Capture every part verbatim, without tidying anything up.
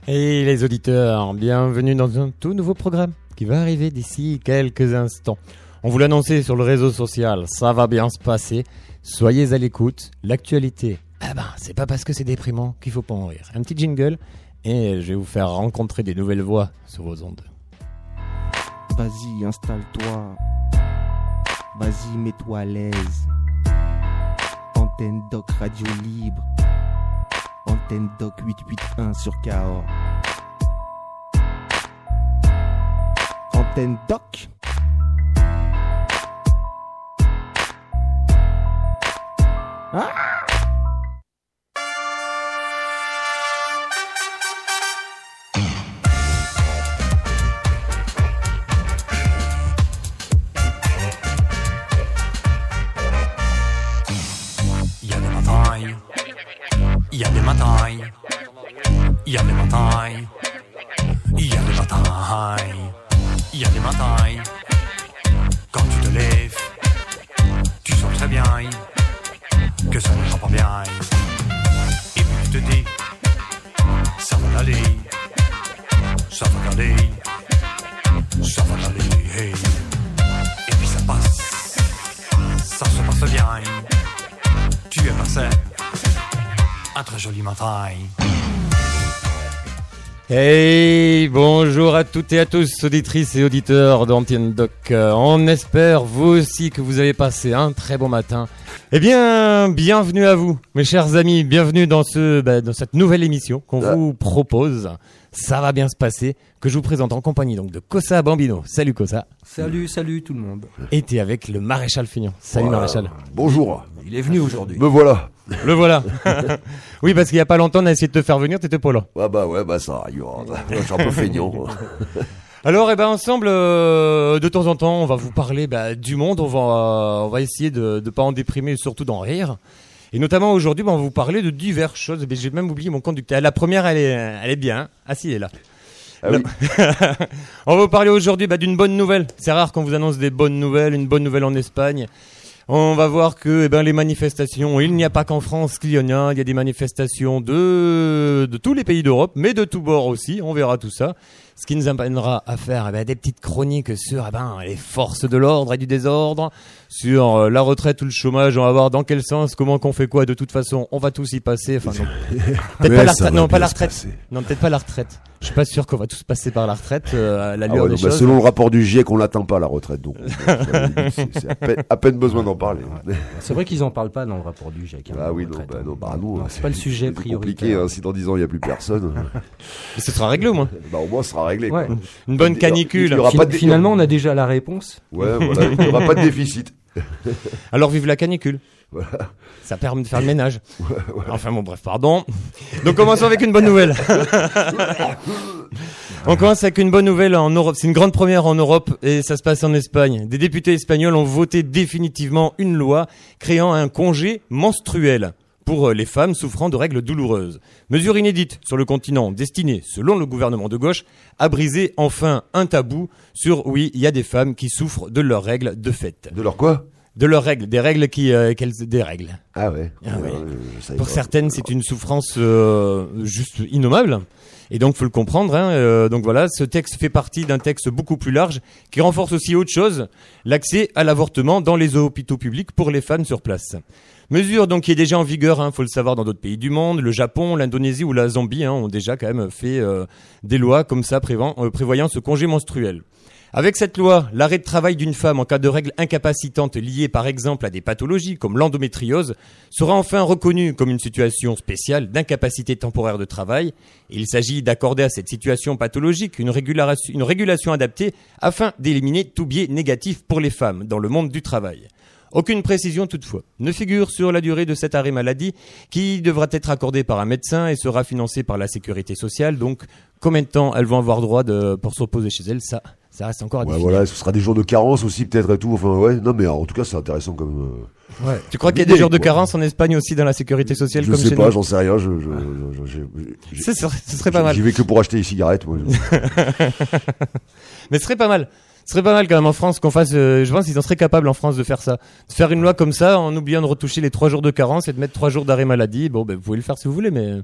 Et les auditeurs, bienvenue dans un tout nouveau programme qui va arriver d'ici quelques instants. On vous l'annonçait sur le réseau social, ça va bien se passer. Soyez à l'écoute, l'actualité, ah ben, c'est pas parce que c'est déprimant qu'il faut pas en rire. Un petit jingle et je vais vous faire rencontrer des nouvelles voix sur vos ondes. Vas-y, installe-toi. Vas-y, mets-toi à l'aise. Antenne Doc Radio Libre. Antenne Doc huit cent quatre-vingt-un sur Cahors. Antenne Doc. Ah! Il y a des matins, il y a des matins, il y a des matins, il y a des matins, quand tu te lèves, tu sens très bien que ça ne va pas bien. Et puis tu te dis, ça va aller, ça va aller, ça va aller. Et puis ça passe, ça se passe bien, tu es passé. Un très joli matin. Hey, bonjour à toutes et à tous, auditrices et auditeurs d'Antenne Doc. On espère, vous aussi, que vous avez passé un très bon matin. Eh bien, bienvenue à vous, mes chers amis. Bienvenue dans, ce, bah, dans cette nouvelle émission qu'on ah. vous propose. Ça va bien se passer, que je vous présente en compagnie donc de Kossa Bambino. Salut Kossa. Salut, salut tout le monde. Et t'es avec le Maréchal Fignon. Salut voilà. Maréchal. Bonjour. Il est venu aujourd'hui. Me voilà. Le voilà. Oui, parce qu'il y a pas longtemps, on a essayé de te faire venir, t'étais pas là. Ah bah ouais, bah ça arrive. Je suis un peu feignant. Alors, eh ben, ensemble, euh, de temps en temps, on va vous parler bah, du monde. On va, euh, on va essayer de ne pas en déprimer et surtout d'en rire. Et notamment aujourd'hui, bah, on va vous parler de diverses choses. Mais j'ai même oublié mon conducteur. La première, elle est, elle est bien. Ah si, elle est là. Ah oui. On va vous parler aujourd'hui bah, d'une bonne nouvelle. C'est rare qu'on vous annonce des bonnes nouvelles. Une bonne nouvelle en Espagne. On va voir que eh ben, les manifestations, il n'y a pas qu'en France qu'il y en a. Il y a des manifestations de, de tous les pays d'Europe, mais de tous bords aussi. On verra tout ça. Ce qui nous amènera à faire eh ben, des petites chroniques sur eh ben, les forces de l'ordre et du désordre, sur euh, la retraite ou le chômage. On va voir dans quel sens, comment qu'on fait quoi. De toute façon, on va tous y passer. Enfin, non, peut-être pas la retraite. Non, pas la retraite. Non, peut-être pas la retraite. Je suis pas sûr qu'on va tous passer par la retraite euh, à la lueur ah ouais, des non, choses. Bah, selon le rapport du G I E C, on l'atteint pas la retraite. Donc, c'est, c'est à, peine, à peine besoin d'en parler. C'est vrai qu'ils en parlent pas dans le rapport du G I E C. Hein, ah oui, non, bah, non, bah, nous, non, c'est pas le sujet prioritaire. Compliqué, hein, si dans dix ans il y a plus personne. Mais ce sera réglé au moins. Bah au moins ce sera réglé. Ouais. Quoi. Une bonne canicule. Il y aura Fin- pas de... Finalement, on a déjà la réponse. Ouais, voilà, il n'y aura pas de déficit. Alors vive la canicule. Voilà. Ça permet de faire le ménage. Ouais, ouais. Enfin bon, bref, pardon. Donc commençons avec une bonne nouvelle. On commence avec une bonne nouvelle en Europe. C'est une grande première en Europe et ça se passe en Espagne. Des députés espagnols ont voté définitivement une loi créant un congé menstruel pour les femmes souffrant de règles douloureuses. Mesure inédite sur le continent, destinée, selon le gouvernement de gauche, à briser enfin un tabou sur, oui, il y a des femmes qui souffrent de leurs règles de fait. De leur quoi ? De leurs règles, des règles qui, euh, qu'elles, des règles. Ah ouais. Ah ouais. Euh, ça Pour pas. certaines, c'est une souffrance euh, juste innommable. Et donc, faut le comprendre. Hein, euh, donc voilà, ce texte fait partie d'un texte beaucoup plus large qui renforce aussi autre chose, l'accès à l'avortement dans les hôpitaux publics pour les femmes sur place. Mesure donc qui est déjà en vigueur, hein, faut le savoir, dans d'autres pays du monde. Le Japon, l'Indonésie ou la Zambie hein, ont déjà quand même fait euh, des lois comme ça prévoyant, euh, prévoyant ce congé menstruel. Avec cette loi, l'arrêt de travail d'une femme en cas de règles incapacitantes liées par exemple à des pathologies comme l'endométriose sera enfin reconnu comme une situation spéciale d'incapacité temporaire de travail. Et il s'agit d'accorder à cette situation pathologique une régulation, une régulation adaptée afin d'éliminer tout biais négatif pour les femmes dans le monde du travail. Aucune précision toutefois ne figure sur la durée de cet arrêt maladie qui devra être accordé par un médecin et sera financé par la sécurité sociale. Donc, combien de temps elles vont avoir droit de, pour se reposer chez elles, ça, ça reste encore à ouais, définir. voilà, ce sera des jours de carence aussi peut-être et tout. Enfin ouais, non mais en tout cas c'est intéressant comme. Euh, ouais. Tu crois qu'il y a des jours de carence en Espagne aussi dans la sécurité sociale je comme chez nous ? Je sais pas, j'en sais rien. Je, je, je, je, je, ce serait, ce serait pas mal. J'y vais que pour acheter des cigarettes. Moi. Mais ce serait pas mal. Ce serait pas mal quand même en France qu'on fasse, euh, je pense qu'ils en seraient capables en France de faire ça. De faire une loi comme ça en oubliant de retoucher les trois jours de carence et de mettre trois jours d'arrêt maladie. Bon, ben, vous pouvez le faire si vous voulez, mais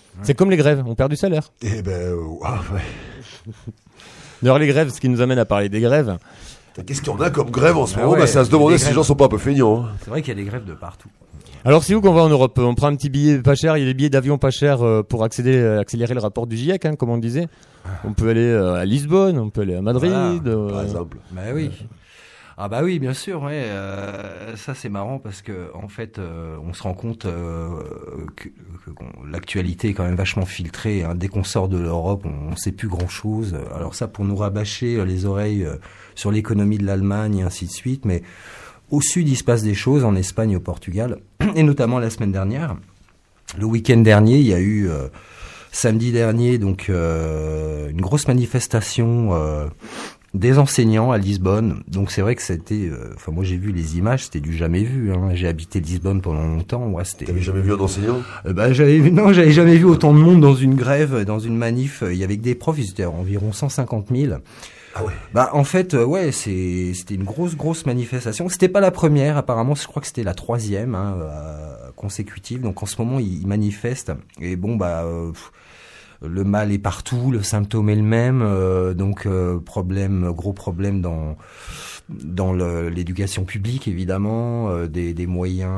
C'est comme les grèves, on perd du salaire. Eh ben, euh, ah, ouais. D'ailleurs, les grèves, ce qui nous amène à parler des grèves. Qu'est-ce qu'il y en a comme grève en ce Ah moment? ouais, Bah, c'est à se demander des si les grèves. gens sont pas un peu feignants. Hein. C'est vrai qu'il y a des grèves de partout. Alors, c'est où qu'on va en Europe? On prend un petit billet pas cher, il y a des billets d'avion pas chers euh, pour accéder, euh, accélérer le rapport du GIEC, hein, comme on disait. On peut aller euh, à Lisbonne, on peut aller à Madrid. Voilà, euh, Par exemple. Bah oui. Ah bah oui, bien sûr. Ouais. Euh, ça c'est marrant parce que en fait, euh, on se rend compte euh, que, que qu'on- l'actualité est quand même vachement filtrée. Hein. Dès qu'on sort de l'Europe, on, on sait plus grand chose. Alors ça, pour nous rabâcher les oreilles euh, sur l'économie de l'Allemagne et ainsi de suite. Mais au sud, il se passe des choses en Espagne, au Portugal, et notamment la semaine dernière. Le week-end dernier, il y a eu euh, samedi dernier donc euh, une grosse manifestation. Euh, des enseignants à Lisbonne. Donc c'est vrai que c'était, euh, enfin moi j'ai vu les images, c'était du jamais vu. Hein. J'ai habité Lisbonne pendant longtemps. Ouais, c'était. T'avais jamais vu un enseignant? Euh, bah j'avais vu, non, j'avais jamais vu autant de monde dans une grève, dans une manif. Il y avait que des profs, ils étaient environ cent cinquante mille. Ah ouais. Bah en fait, euh, ouais, c'est, c'était une grosse grosse manifestation. C'était pas la première, apparemment, je crois que c'était la troisième hein, euh, consécutive. Donc en ce moment ils, ils manifestent. Et bon bah. Euh, pff, le mal est partout, le symptôme est le même, euh, donc euh, problème, gros problème dans dans le, l'éducation publique évidemment, euh, des, des moyens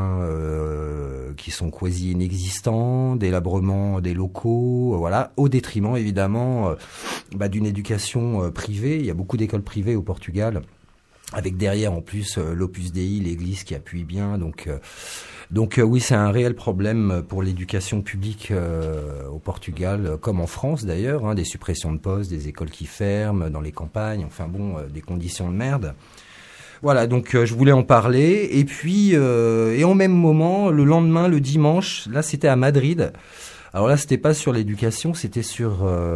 euh, qui sont quasi inexistants, délabrement des locaux, euh, voilà, au détriment évidemment euh, bah, d'une éducation euh, privée. Il y a beaucoup d'écoles privées au Portugal, avec derrière en plus euh, l'Opus Dei, l'église qui appuie bien, donc. Euh, Donc euh, oui, c'est un réel problème pour l'éducation publique euh, au Portugal, euh, comme en France d'ailleurs, hein, des suppressions de postes, des écoles qui ferment dans les campagnes, enfin bon, euh, des conditions de merde. Voilà, donc euh, je voulais en parler. Et puis, euh, et en même moment, le lendemain, le dimanche, là c'était à Madrid. Alors là, c'était pas sur l'éducation, c'était sur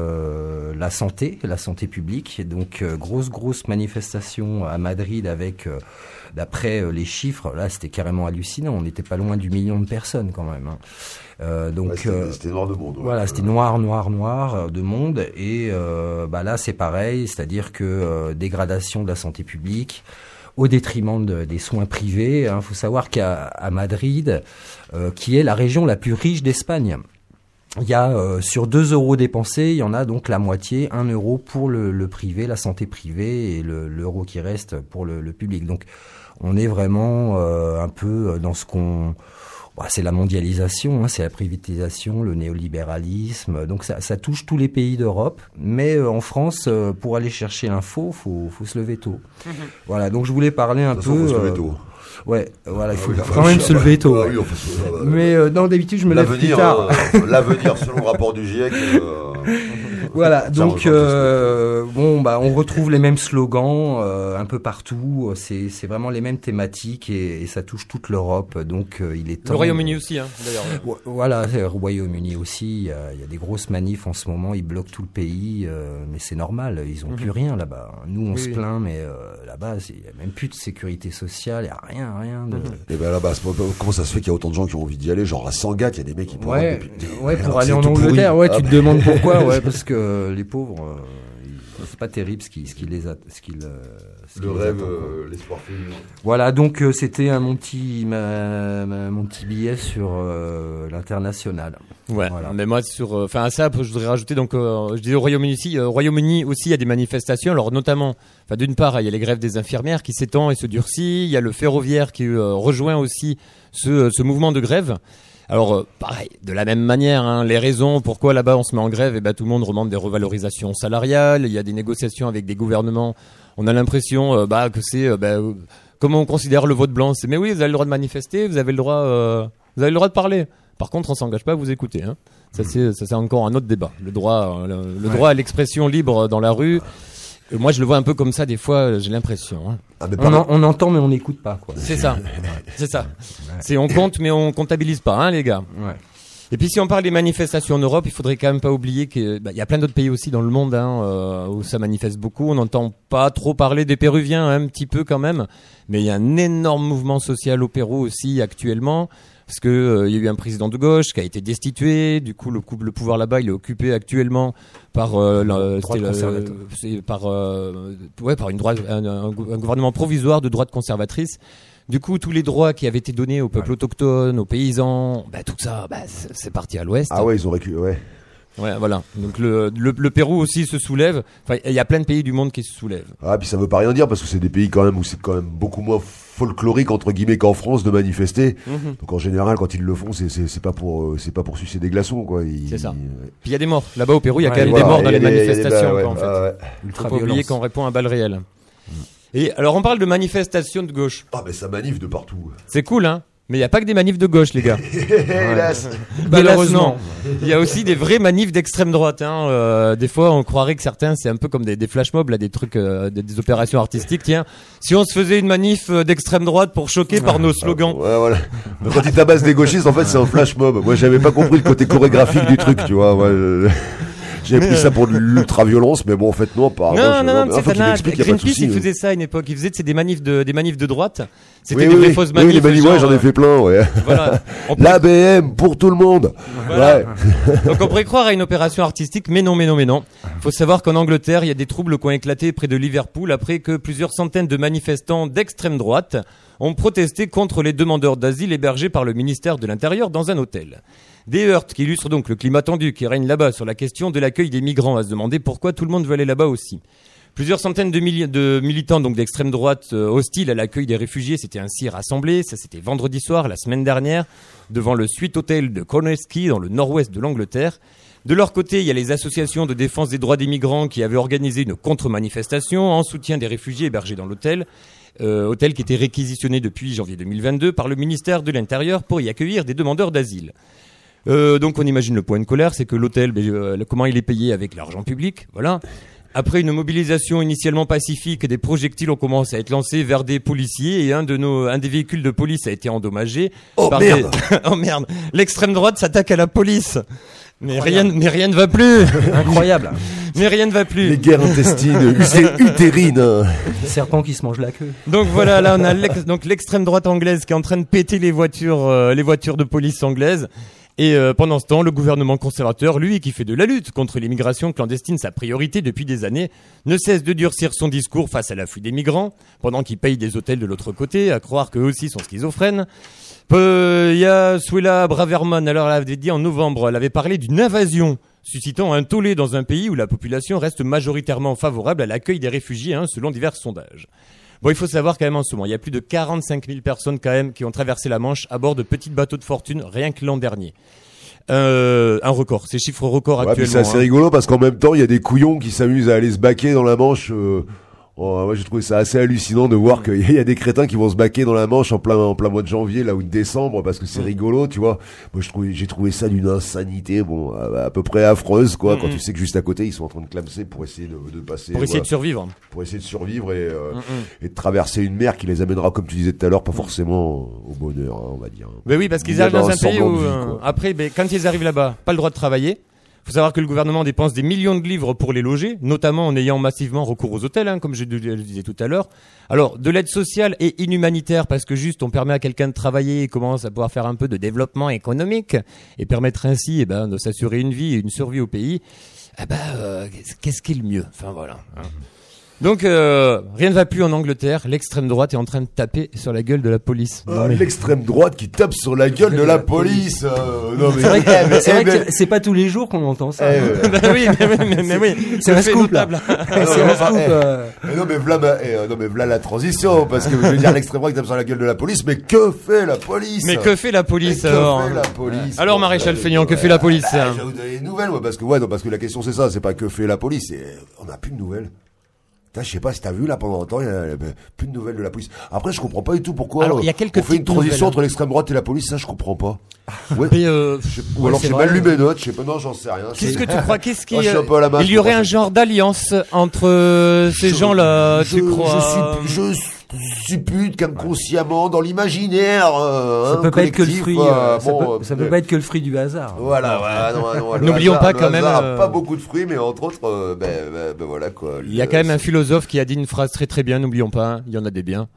euh, la santé, la santé publique. Donc euh, grosse grosse manifestation à Madrid avec, euh, d'après euh, les chiffres, là c'était carrément hallucinant. On n'était pas loin du million de personnes quand même. Hein. Euh, donc Ouais, c'était, euh, c'était noir de monde. Ouais. voilà, c'était noir, noir, noir euh, de monde. Et euh, bah là, c'est pareil, c'est-à-dire que euh, dégradation de la santé publique au détriment de, des soins privés. Il hein. faut savoir qu'à à Madrid, euh, qui est la région la plus riche d'Espagne, il y a euh, sur deux euros dépensés, il y en a donc la moitié, un euro pour le, le privé, la santé privée, et le, l'euro qui reste pour le, le public. Donc on est vraiment euh, un peu dans ce qu'on... Bah, c'est la mondialisation, hein, c'est la privatisation, le néolibéralisme. Donc ça, ça touche tous les pays d'Europe. Mais euh, en France, euh, pour aller chercher l'info, faut, faut se lever tôt. Mmh. Voilà, donc je voulais parler un De toute peu... façon, faut se lever euh, tôt. Ouais, voilà, il faut Ah oui, quand même se lever tôt. Ah Ouais. oui, on fait se- ah bah, Mais euh, non, d'habitude, je me lève plus l'avenir, tard. euh, l'avenir, selon le rapport du GIEC. Euh, Voilà, ça donc rejoint euh, bon, bah, on retrouve les mêmes slogans euh, un peu partout. C'est, c'est vraiment les mêmes thématiques et, et ça touche toute l'Europe. Donc euh, il est temps. Le Royaume-Uni aussi, hein, d'ailleurs. Vo- Voilà, c'est le Royaume-Uni aussi. Il y, a, il y a des grosses manifs en ce moment. Ils bloquent tout le pays, euh, mais c'est normal. Ils ont Mhm. plus rien là-bas. Nous, on Oui, se oui. plaint, mais euh, là-bas, il y a même plus de sécurité sociale. Il y a rien, rien de. Mhm. Et ben là-bas, c'est pas- comment ça se fait qu'il y a autant de gens qui ont envie d'y aller? Genre à Sangatte, il y a des mecs qui pourraient. Ouais, depuis- ouais, pour Alors, aller c'est en tout pourri. Angleterre, ouais, Ah, tu te bah. demandes pourquoi, ouais, parce que les pauvres, euh, ils- c'est pas terrible ce qui, ce qui les a, ce qui le, ce qui Le les rêve, attend, quoi. euh, l'espoir féminin. Voilà, donc euh, c'était un mon petit, ma, ma- mon petit billet sur euh, l'international. Ouais, Voilà. mais moi sur, euh, enfin à ça, je voudrais rajouter donc, euh, je disais au Royaume-Uni aussi, euh, au Royaume-Uni aussi, il y a des manifestations. Alors notamment, enfin d'une part, il y a les grèves des infirmières qui s'étend et se durcit. Il y a le ferroviaire qui euh, rejoint aussi ce, ce mouvement de grève. Alors euh, pareil, de la même manière, hein, les raisons pourquoi là-bas on se met en grève, et ben tout le monde demande des revalorisations salariales. Il y a des négociations avec des gouvernements. On a l'impression, euh, bah que c'est, euh, bah, euh, comment on considère le vote blanc. C'est mais oui, vous avez le droit de manifester, vous avez le droit, euh, vous avez le droit de parler. Par contre, on s'engage pas à vous écouter. Hein. Ça, c'est, ça, c'est encore un autre débat. Le droit, euh, le, le Ouais. droit à l'expression libre dans la rue. Euh, moi, je le vois un peu comme ça des fois. J'ai l'impression. Hein. Ah, mais On, par- en- on entend mais on n'écoute pas, quoi. C'est ça. C'est ça. C'est on compte mais on comptabilise pas, hein, les gars. Ouais. Et puis si on parle des manifestations en Europe, il faudrait quand même pas oublier qu'il bah, y a plein d'autres pays aussi dans le monde hein, euh, où ça manifeste beaucoup. On n'entend pas trop parler des Péruviens, hein, un petit peu quand même, mais il y a un énorme mouvement social au Pérou aussi actuellement, parce que euh, il y a eu un président de gauche qui a été destitué. Du coup, le, coup, le pouvoir là-bas, il est occupé actuellement par euh, la- Droite c'était le- conservateur. c'est par euh, ouais par une droite, un, un gou- un gouvernement provisoire de droite conservatrice. Du coup, tous les droits qui avaient été donnés au peuple autochtone, aux paysans, bah, tout ça, bah, c'est c'est parti à l'ouest. Ah ouais, ils ont récupéré. Ouais. Ouais, voilà. Donc le, le, le Pérou aussi se soulève. Enfin, il y a plein de pays du monde qui se soulèvent. Ah, puis ça veut pas rien dire parce que c'est des pays quand même où c'est quand même beaucoup moins folklorique entre guillemets qu'en France de manifester. Mm-hmm. Donc en général, quand ils le font, c'est c'est c'est pas pour euh, c'est pas pour sucer des glaçons quoi. Ils, c'est ça. Ils, ouais. Puis il y a des morts. Là-bas au Pérou, il y a ouais, quand même voilà, des morts dans les des, manifestations. Bah, ouais, quoi, en fait. ah, ouais. Ultra Faut pas oublier qu'on répond à balles réelles. Mm. Et alors on parle de manifestations de gauche. Ah, mais ça manif de partout. C'est cool, hein. Mais il n'y a pas que des manifs de gauche, les gars. Hélas. Malheureusement. Il y a aussi des vrais manifs d'extrême droite. Hein. Euh, des fois, on croirait que certains, c'est un peu comme des, des flash mobs, là, des trucs, euh, des, des opérations artistiques. Tiens, si on se faisait une manif d'extrême droite pour choquer par nos slogans. Ouais, voilà. Quand ils tabassent des gauchistes, en fait, c'est un flash mob. Moi, j'avais pas compris le côté chorégraphique du truc, tu vois. Moi, je... J'avais pris ça pour de l'ultra-violence, mais bon, en fait, non, apparemment. Non, non, non, non, c'est faut qu'il pas m'explique, y a pas de Greenpeace, souci, il ouais. faisait ça à une époque. Il faisait c'est des manifs de, des manifs de droite. C'était Oui, des oui, vraies oui. fausses Oui, manifs. les manifs, genre, ouais, j'en ai fait plein, ouais. Voilà. L'A B M pour tout le monde. Voilà. Ouais. Donc on pourrait croire à une opération artistique, mais non, mais non, mais non. Faut savoir qu'en Angleterre, il y a des troubles qui ont éclaté près de Liverpool après que plusieurs centaines de manifestants d'extrême droite ont protesté contre les demandeurs d'asile hébergés par le ministère de l'Intérieur dans un hôtel. Des heurts qui illustrent donc le climat tendu qui règne là-bas sur la question de l'accueil des migrants, à se demander pourquoi tout le monde veut aller là-bas aussi. Plusieurs centaines de, milli- de militants donc d'extrême droite euh, hostiles à l'accueil des réfugiés s'étaient ainsi rassemblés. Ça, c'était vendredi soir, la semaine dernière, devant le Sweet Hotel de Cornwall, dans le nord-ouest de l'Angleterre. De leur côté, il y a les associations de défense des droits des migrants qui avaient organisé une contre-manifestation en soutien des réfugiés hébergés dans l'hôtel. Euh, hôtel qui était réquisitionné depuis janvier deux mille vingt-deux par le ministère de l'Intérieur pour y accueillir des demandeurs d'asile. Euh, donc on imagine le point de colère, c'est que l'hôtel, ben, euh, comment il est payé avec l'argent public, voilà. Après une mobilisation initialement pacifique, des projectiles ont commencé à être lancés vers des policiers et un de nos, un des véhicules de police a été endommagé. Oh par merde des... Oh merde. L'extrême droite s'attaque à la police. Mais rien, mais rien ne va plus. Incroyable. Mais rien ne va plus. Les guerres intestines, c'est utérine. Le serpent qui se mange la queue. Donc voilà, là on a l'ex- donc l'extrême droite anglaise qui est en train de péter les voitures, euh, les voitures de police anglaises. Et euh, pendant ce temps, le gouvernement conservateur, lui, qui fait de la lutte contre l'immigration clandestine sa priorité depuis des années, ne cesse de durcir son discours face à l'afflux des migrants, pendant qu'il paye des hôtels de l'autre côté, à croire qu'eux aussi sont schizophrènes. Il y a Suella Braverman, alors elle avait dit en novembre, elle avait parlé d'une invasion, suscitant un tollé dans un pays où la population reste majoritairement favorable à l'accueil des réfugiés, hein, selon divers sondages. Bon, il faut savoir quand même en ce moment, il y a plus de quarante-cinq mille personnes quand même qui ont traversé la Manche à bord de petits bateaux de fortune, rien que l'an dernier. Euh, un record, ces chiffres records Ouais, actuellement. puis c'est assez hein. rigolo parce qu'en même temps, il y a des couillons qui s'amusent à aller se baquer dans la Manche. Euh... Oh, moi j'ai trouvé ça assez hallucinant de voir qu'il y a des crétins qui vont se baquer dans la Manche en plein en plein mois de janvier là ou de décembre parce que c'est rigolo, tu vois. Moi je trouvais j'ai trouvé ça d'une insanité bon à, à peu près affreuse quoi, mm-hmm. quand tu sais que juste à côté ils sont en train de clamser pour essayer de, de passer pour essayer voilà, de survivre. Pour essayer de survivre et euh, mm-hmm. et de traverser une mer qui les amènera comme tu disais tout à l'heure pas forcément au bonheur, hein, on va dire. Ben oui, parce qu'ils arrivent dans un pays où euh, après ben quand ils arrivent là-bas, pas le droit de travailler. Faut savoir que le gouvernement dépense des millions de livres pour les loger, notamment en ayant massivement recours aux hôtels, hein, comme je le disais tout à l'heure. Alors, de l'aide sociale et inhumanitaire, parce que juste on permet à quelqu'un de travailler et commence à pouvoir faire un peu de développement économique et permettre ainsi eh ben, de s'assurer une vie et une survie au pays. Eh ben, euh, qu'est-ce qui est le mieux ? Enfin voilà. Hein. Donc, euh, rien ne va plus en Angleterre. L'extrême droite est en train de taper sur la gueule de la police. Ah, mais... L'extrême droite qui tape sur la gueule de la police. Euh, non, mais... C'est vrai que, eh, mais, c'est, eh, vrai mais... que c'est pas tous les jours qu'on entend ça. Eh, euh... bah oui, mais, mais, mais, mais oui. C'est un scoop là. Ah, c'est non, un enfin, scoop. eh, Euh... mais non mais v'là, ma... eh, euh, non mais v'là la transition parce que je veux dire l'extrême droite qui tape sur la gueule de la police, mais que fait la police ? Mais que fait la police mais alors Que fait la police Alors bon, Maréchal euh, Feignan, que euh, fait la police bah, hein Je vais vous donner des nouvelles, ouais, parce que ouais, non, parce que la question c'est ça, c'est pas que fait la police, c'est on n'a plus de nouvelles. Je sais pas si t'as vu là pendant longtemps, il y a plus de nouvelles de la police. Après, je comprends pas du tout pourquoi alors, il y a quelques on fait une transition nouvelles, entre l'extrême droite et la police. Ça, je comprends pas. Ouais. Mais euh, je sais, ou ouais, alors c'est j'ai vrai. mal lu mes notes. Je sais pas. Non, j'en sais rien. Qu'est-ce que tu crois Qu'est-ce qui Moi, je suis un peu à la masse, il y aurait je un pense. genre d'alliance entre euh, ces Je- gens-là je, Tu crois je, suis, je suppute qu'inconsciemment dans l'imaginaire, euh, Ça hein, peut pas être que le collectif, fruit. euh, euh, ça bon, peut, ça euh, peut pas être que le fruit du hasard. Voilà, voilà, non, non, le N'oublions hasard- pas le quand même, hasard a euh, pas beaucoup de fruits, mais entre autres, euh, ben, ben, ben voilà quoi. Il y a quand même un philosophe qui a dit une phrase très très bien. N'oublions pas, hein, il y en a des biens.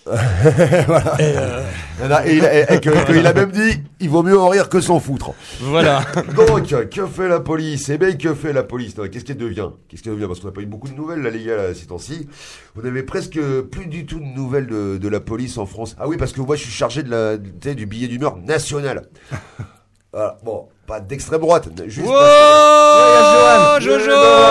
Voilà. Et, euh, Et, il a, et que, que il a même dit, il vaut mieux en rire que s'en foutre. Voilà. Donc, que fait la police? Eh bien, que fait la police? Non, qu'est-ce qu'elle devient? Qu'est-ce qu'elle devient? Parce qu'on n'a pas eu beaucoup de nouvelles, là, les gars, là, ces temps-ci. Vous n'avez presque plus du tout de nouvelles de, de la police en France. Ah oui, parce que moi, je suis chargé de la, tu sais, du billet d'humeur national. Voilà. Bon, pas d'extrême droite, juste Wow, national. Jojo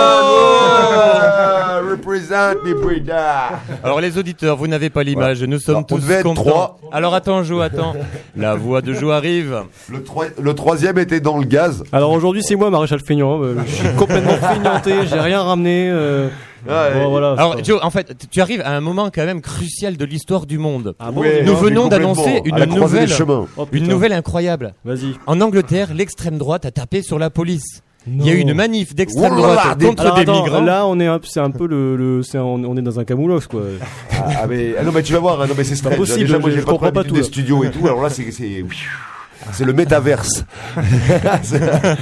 Jojo Represent me, Breda. Alors les auditeurs, vous n'avez pas l'image, nous sommes Alors, on tous devait être contents. trois. Alors attends Jo, attends. La voix de Jo arrive. Le, troi- le troisième était dans le gaz. Alors aujourd'hui c'est moi Maréchal Feignant, euh, je suis complètement feignanté, j'ai rien ramené. Euh... Ah, bon, et- voilà. Alors Jo, en fait, tu arrives à un moment quand même crucial de l'histoire du monde. Ah bon, Ouais, Nous dis-moi. venons complètement. d'annoncer une à la croisée nouvelle- des chemins. Oh, putain. Une nouvelle incroyable. Vas-y. En Angleterre, l'extrême droite a tapé sur la police. Il y a Non. eu une manif d'extrême Oh là là, droite des- contre Alors, des attends, migrants. là on est un, c'est un peu le, le c'est un- on est dans un camoulox quoi. Ah, ah, mais, ah non mais tu vas voir, hein, non mais c'est strange. impossible, Déjà moi je- j'ai je pas comprends trop pas l'habitude tout, des là. studios et tout. Alors là c'est c'est c'est le métaverse. C'est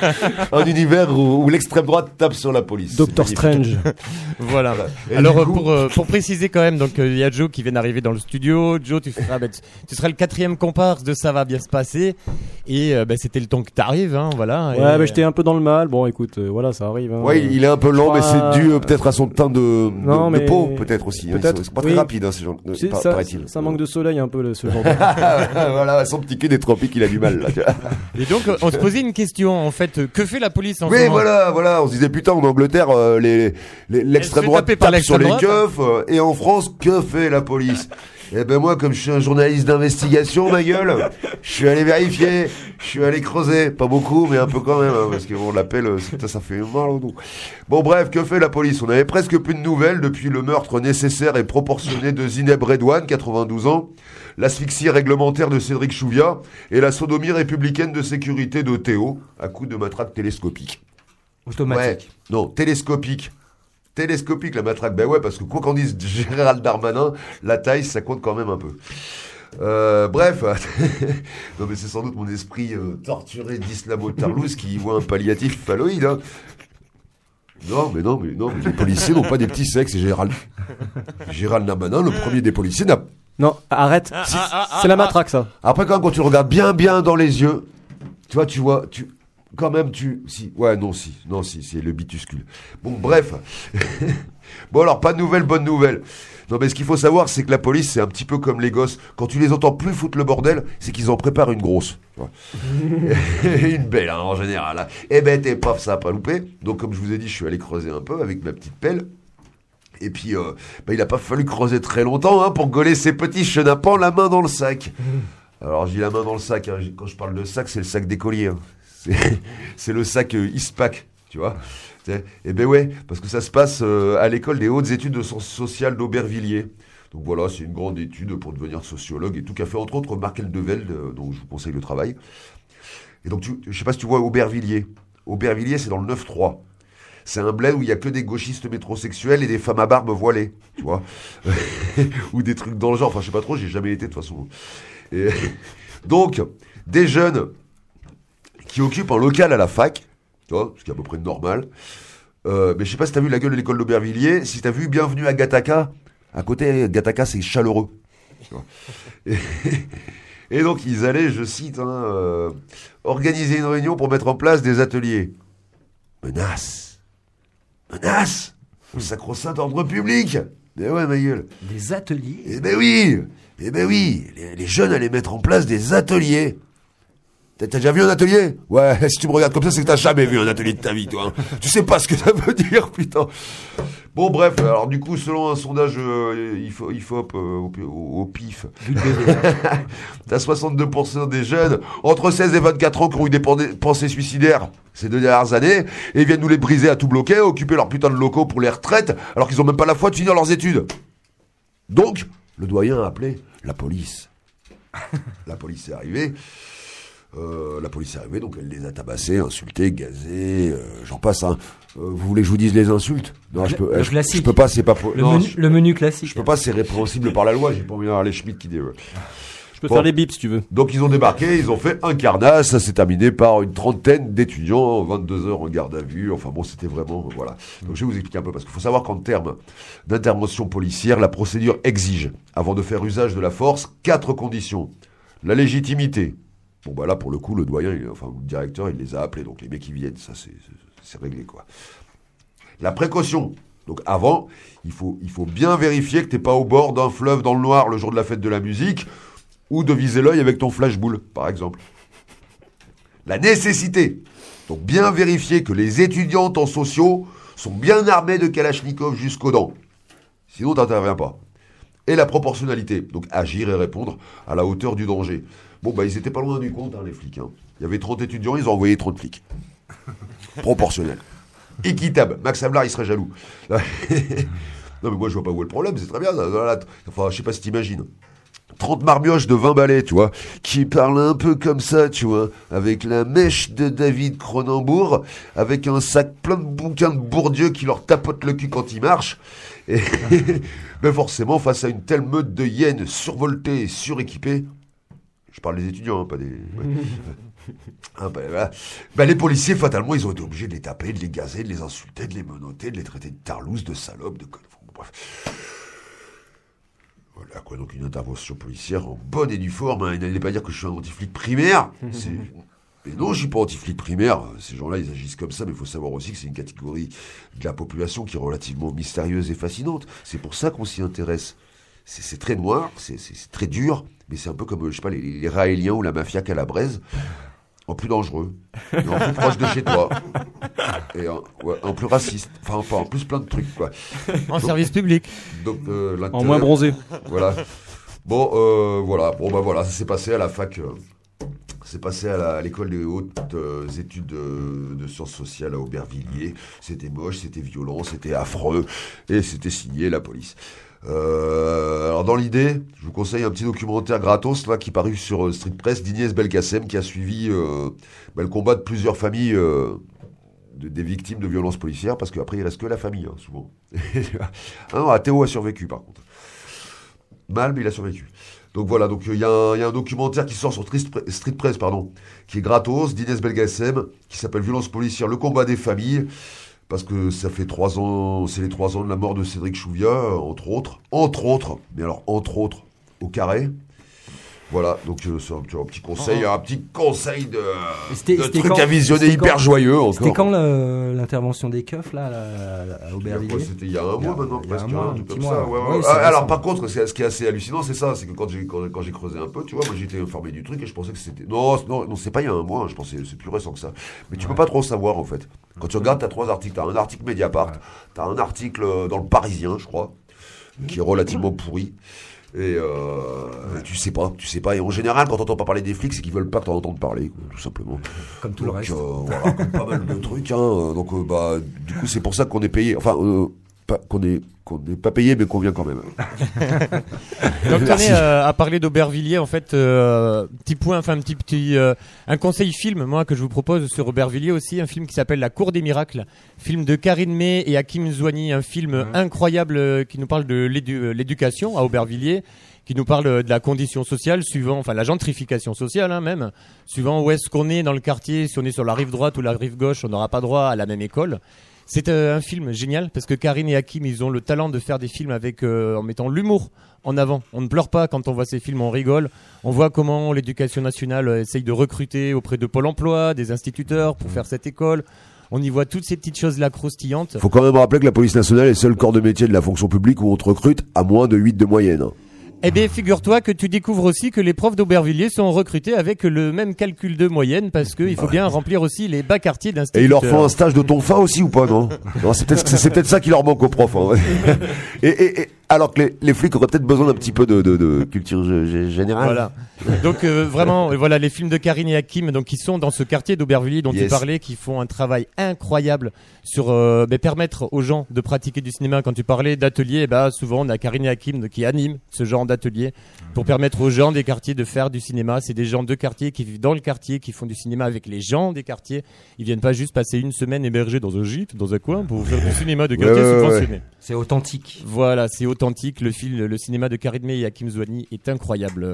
un univers où, où l'extrême droite tape sur la police. Doctor C'est Strange. Voilà. Et Alors du euh, coup- pour euh, pour préciser quand même, donc euh, il y a Joe qui vient d'arriver dans le studio. Joe, tu seras bah, tu, tu seras le quatrième comparse de Ça va bien se passer. Et euh, bah, c'était le temps que t'arrives, hein, voilà. Ouais, Et, mais j'étais un peu dans le mal. Bon, écoute, euh, voilà, ça arrive. Hein. Ouais, il, il est un peu lent, Je mais crois- c'est dû euh, peut-être à son teint de, de, Non, de mais- peau, peut-être aussi. hein. Ils peut-être, sont- C'est pas oui. très rapide, hein, ces gens, Tu sais, pa- ça, paraît-il. ça manque de soleil un peu le- ce genre de... Voilà, son petit cul des tropiques, il a du mal là. tu vois. et donc euh, on se posait une question en fait. euh, Que fait la police en ce Oui, moment voilà, voilà. On se disait putain, en Angleterre, euh, les, les- l'extrême fait droite taper par tape sur l'extrême les droite. keufs, euh, et en France, que fait la police? Eh ben moi, comme je suis un journaliste d'investigation, ma gueule, je suis allé vérifier, je suis allé creuser, pas beaucoup, mais un peu quand même, hein, parce que bon, l'appel, euh, ça, ça fait mal au dos. Bon bref, que fait la police? On avait presque plus de nouvelles depuis le meurtre nécessaire et proportionné de Zineb Redouane, quatre-vingt-douze ans, l'asphyxie réglementaire de Cédric Chouviat et la sodomie républicaine de sécurité de Théo, à coup de matraque télescopique. Automatique. Ouais, non, télescopique. Télescopique la matraque, ben ouais, parce que quoi qu'en dise Gérald Darmanin, la taille, ça compte quand même un peu. Euh, bref, non mais c'est sans doute mon esprit euh, torturé d'islamo-tarlouse qui y voit un palliatif phalloïde. Hein. Non, mais non, mais non, mais les policiers n'ont pas des petits sexes. Et Gérald, Gérald Darmanin, le premier des policiers, n'a. Non, arrête. Ah, C'est- ah, ah, c'est la ah, matraque, ça. Après quand, quand tu le regardes bien, bien dans les yeux, tu vois, tu vois, tu. Quand même, tu... Si. Ouais, non, si. Non, si, c'est le bituscule. Bon, bref. Bon, alors, pas de nouvelles, bonne nouvelle. Non, mais ce qu'il faut savoir, c'est que la police, c'est un petit peu comme les gosses. Quand tu les entends plus foutre le bordel, c'est qu'ils en préparent une grosse. Tu vois. Une belle, hein, en général. Hein. Eh ben, t'es paf, ça a pas loupé. Donc, comme je vous ai dit, je suis allé creuser un peu avec ma petite pelle. Et puis, euh, bah, il a pas fallu creuser très longtemps, hein, pour gauler ces petits chenapans la main dans le sac. Alors, j'ai la main dans le sac. Hein. Quand je parle de sac, c'est le sac d'écolier. Hein. C'est, c'est le sac euh, ISPAC, tu vois. Et ben ouais, parce que ça se passe euh, à l'école des hautes études de sciences sociales d'Aubervilliers. Donc voilà, c'est une grande étude pour devenir sociologue et tout, qu'a fait entre autres Markel Develde, euh, dont je vous conseille le travail. Et donc, tu, je sais pas si tu vois Aubervilliers. Aubervilliers, c'est dans le neuf trois. C'est un bled où il y a que des gauchistes métrosexuels et des femmes à barbe voilées, tu vois. Ou des trucs dans le genre. Enfin, je sais pas trop, j'ai jamais été de toute façon. Et donc, des jeunes qui occupe un local à la fac, tu vois, ce qui est à peu près normal. Euh, mais je sais pas si t'as vu la gueule de l'école d'Aubervilliers, si t'as vu Bienvenue à Gattaca, à côté, Gattaca c'est chaleureux. Tu vois. Et, et donc ils allaient, je cite, hein, euh, organiser une réunion pour mettre en place des ateliers. Menace, menace, le sacro-saint ordre public. Mais ouais, ma gueule. Des ateliers. Eh ben oui, eh ben oui, les, les jeunes allaient mettre en place des ateliers. T'as, t'as déjà vu un atelier? Ouais, si tu me regardes comme ça, c'est que t'as jamais vu un atelier de ta vie, toi. Hein. Tu sais pas ce que ça veut dire, putain. Bon, bref, alors du coup, selon un sondage euh, I F O P euh, au, au, au pif, t'as soixante-deux pour cent des jeunes entre seize et vingt-quatre ans qui ont eu des pensées suicidaires ces deux dernières années et viennent nous les briser à tout bloquer, occuper leurs putains de locaux pour les retraites, alors qu'ils ont même pas la foi de finir leurs études. Donc, le doyen a appelé la police. La police est arrivée. Euh, la police est arrivée, donc elle les a tabassés, insultés, gazés, euh, j'en passe. Hein. Euh, vous voulez que je vous dise les insultes? Non, je peux, Le je, classique. je peux pas, c'est pas. Po- Le, non, menu, je, le menu classique. je peux pas, c'est répréhensible par la loi. J'ai pas envie d'avoir les Schmitt qui dé. Je peux Bon. faire les bips si tu veux. Donc ils ont débarqué, ils ont fait un carnage, ça s'est terminé par une trentaine d'étudiants, vingt-deux heures en garde à vue, enfin bon c'était vraiment, voilà. Donc je vais vous expliquer un peu, parce qu'il faut savoir qu'en termes d'intervention policière, la procédure exige, avant de faire usage de la force, quatre conditions. La légitimité. Bon bah là pour le coup le doyen, il, enfin le directeur il les a appelés, donc les mecs ils viennent, ça c'est, c'est, c'est réglé quoi. La précaution. Donc avant, il faut, il faut bien vérifier que t'es pas au bord d'un fleuve dans le noir le jour de la fête de la musique, ou de viser l'œil avec ton flashball, par exemple. La nécessité. Donc bien vérifier que les étudiants en sociaux sont bien armés de Kalachnikov jusqu'aux dents. Sinon t'interviens pas. Et la proportionnalité. Donc agir et répondre à la hauteur du danger. Bon bah ils étaient pas loin du compte, hein, les flics. Hein. Il y avait trente étudiants, ils ont envoyé trente flics. Proportionnel. Équitable. Max Ablard, il serait jaloux. Non, mais moi, je vois pas où est le problème, c'est très bien. Enfin, je sais pas si t'imagines. trente marmioches de vingt balais, tu vois, qui parlent un peu comme ça, tu vois, avec la mèche de David Cronenbourg, avec un sac plein de bouquins de Bourdieu qui leur tapote le cul quand ils marchent. Et mais forcément, face à une telle meute de hyènes survoltées et suréquipées, je parle des étudiants, hein, pas des... Ouais. Ah ben, voilà. Ben, les policiers, fatalement, ils ont été obligés de les taper, de les gazer, de les insulter, de les menotter, de les traiter de tarlousses, de salopes, de connes. Bon, bref. Voilà quoi, donc une intervention policière en bonne et due forme. Hein. Il n'allait pas dire que je suis un anti-flic primaire. C'est... Mais non, je suis pas anti-flic primaire. Ces gens-là, ils agissent comme ça, mais il faut savoir aussi que c'est une catégorie de la population qui est relativement mystérieuse et fascinante. C'est pour ça qu'on s'y intéresse. C'est, c'est très noir, c'est, c'est, c'est très dur, mais c'est un peu comme, je sais pas, les, les Raéliens ou la mafia calabraise. En plus dangereux, et en plus proche de chez toi, et en, ouais, en plus raciste, enfin, enfin en plus plein de trucs quoi. En donc, service public. Donc, euh, en moins bronzé. Voilà. Bon, euh, voilà. Bon bah voilà, ça s'est passé à la fac. Euh, c'est passé à, la, à l'école des hautes euh, études de, de sciences sociales à Aubervilliers. C'était moche, c'était violent, c'était affreux, et c'était signé la police. Euh, alors dans l'idée, je vous conseille un petit documentaire gratos là qui parut sur euh, Street Press d'Inès Belkacem qui a suivi euh, bah, le combat de plusieurs familles euh, de, des victimes de violences policières parce qu'après il reste que la famille hein, souvent. Ah non, Théo a survécu par contre. Mal mais il a survécu. Donc voilà, donc il y, y a un documentaire qui sort sur Street Press pardon, qui est gratos d'Inès Belkacem qui s'appelle Violences policières, le combat des familles. Parce que ça fait trois ans, c'est les trois ans de la mort de Cédric Chouviat, entre autres. Entre autres, mais alors entre autres, au carré. Voilà, donc euh, c'est un, un petit conseil, un petit conseil de, c'était, de c'était truc quand, à visionner hyper quand, joyeux encore. C'était quand le, l'intervention des keufs là, là à Aubervilliers ? C'était il y a un mois maintenant, presque, un, mois, un truc comme mois, ça. Ouais, ouais. Ouais, Ah, alors par contre, c'est, ce qui est assez hallucinant, c'est ça, c'est que quand j'ai, quand, quand j'ai creusé un peu, tu vois, moi j'étais informé du truc et je pensais que c'était... Non, non, non c'est pas il y a un mois, hein, je pensais c'est plus récent que ça. Mais tu ouais. peux pas trop savoir en fait. Quand tu regardes, t'as trois articles. T'as un article Mediapart, ouais. t'as un article dans le Parisien, je crois, qui est relativement pourri. Et euh, tu sais pas, tu sais pas. Et en général, quand t'entends pas parler des flics, c'est qu'ils veulent pas que t'en entendes parler, quoi, tout simplement. Comme tout donc, le reste. Euh, voilà, comme pas mal de trucs. Hein. Donc, euh, bah, du coup, c'est pour ça qu'on est payé. Enfin, euh, pas, qu'on est qu'on n'est pas payé, mais qu'on vient quand même. Donc, on est euh, à parler d'Aubervilliers, en fait. Euh, petit point, enfin, un petit petit, euh, un conseil film, moi, que je vous propose sur Aubervilliers aussi, un film qui s'appelle La Cour des Miracles, film de Karine May et Hakim Zouani, un film mmh. incroyable euh, qui nous parle de l'édu- l'éducation à Aubervilliers, qui nous parle de la condition sociale suivant, enfin, la gentrification sociale, hein, même, suivant où est-ce qu'on est dans le quartier, si on est sur la rive droite ou la rive gauche, on n'aura pas droit à la même école. C'est euh, un film génial parce que Karine et Hakim, ils ont le talent de faire des films avec euh, en mettant l'humour en avant. On ne pleure pas quand on voit ces films, on rigole. On voit comment l'éducation nationale euh, essaye de recruter auprès de Pôle emploi, des instituteurs pour faire cette école. On y voit toutes ces petites choses-là croustillantes. Faut quand même rappeler que la police nationale est le seul corps de métier de la fonction publique où on te recrute à moins de huit de moyenne. Eh bien, figure-toi que tu découvres aussi que les profs d'Aubervilliers sont recrutés avec le même calcul de moyenne parce qu'il faut bien remplir aussi les bas quartiers d'instituteurs. Et ils leur font un stage de tonfa aussi ou pas, non, non c'est, peut-être, c'est peut-être ça qui leur manque aux profs. Hein. et, et, et alors que les, les flics auraient peut-être besoin d'un petit peu de, de, de culture g- générale. Voilà. Donc euh, vraiment, voilà les films de Karine et Hakim, donc qui sont dans ce quartier d'Aubervilliers dont yes. tu parlais, qui font un travail incroyable sur euh, bah, permettre aux gens de pratiquer du cinéma. Quand tu parlais d'ateliers, bah souvent on a Karine et Hakim qui animent ce genre d'atelier pour permettre aux gens des quartiers de faire du cinéma. C'est des gens de quartier qui vivent dans le quartier, qui font du cinéma avec les gens des quartiers. Ils viennent pas juste passer une semaine hébergés dans un gîte, dans un coin pour faire du cinéma de quartier ouais, subventionné. Ouais, ouais. C'est authentique. Voilà, c'est authentique. Le film, le cinéma de Karine May et Hakim Zouani est incroyable.